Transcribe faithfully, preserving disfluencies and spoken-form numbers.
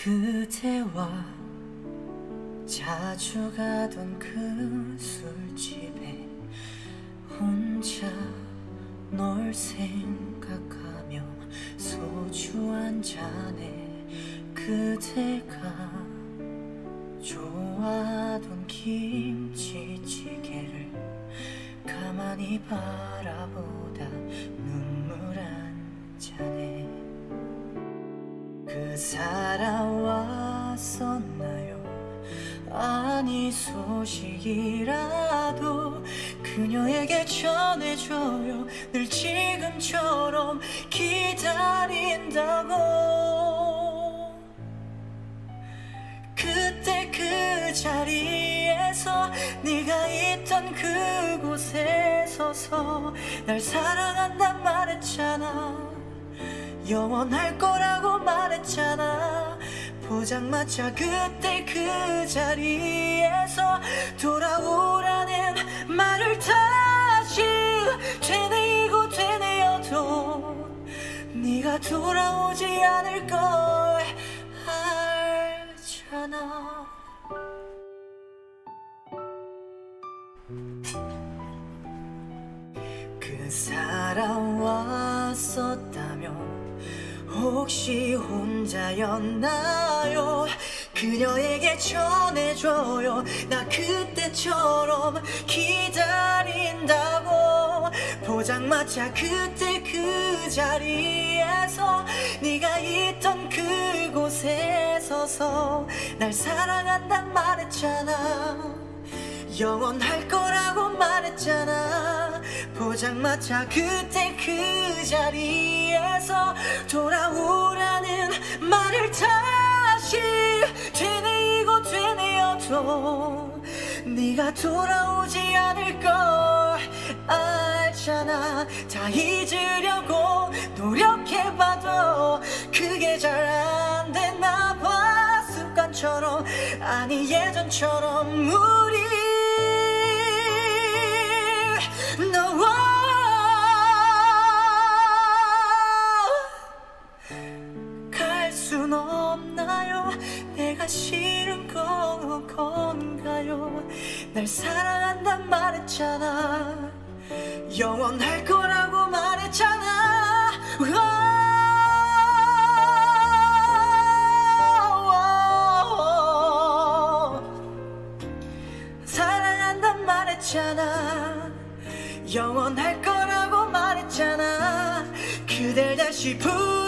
그대와 자주 가던 그 술집에 혼자 널 생각하며 소주 한 잔에 그대가 좋아하던 김치찌개를 가만히 바라보다 눈물 한 잔에 그 사람 왔었나요? 아니 소식이라도 그녀에게 전해줘요. 늘 지금처럼 기다린다고. 그때 그 자리에서 네가 있던 그곳에 서서 날 사랑한단 말했잖아. 영원할 거라고 말했잖아. 포장마차 그때 그 자리에서 돌아오라는 말을 다시 되뇌이고 되뇌어도 네가 돌아오지 않을 걸 알잖아. 그 사람 왔었다면 혹시 혼자였나요? 그녀에게 전해줘요. 나 그때처럼 기다린다고. 포장마차 그때 그 자리에서 네가 있던 그곳에 서서 날 사랑한단 말했잖아. 영원할 거라고 말했잖아. 포장마차 그때 그 자리에서 돌아오라는 말을 다시 되뇌이고 되뇌어도 네가 돌아오지 않을 걸 알잖아. 다 잊으려고 노력해봐도 그게 잘 안 되나 봐. 습관처럼 아니 예전처럼 우리 너와 갈 순 없나요? 내가 싫은 건가요? 날 사랑한단 말했잖아. 영원할 거라고 말했잖아. 사랑한단 말했잖아. 영원할 거라고 말했잖아. 그댈 다시 부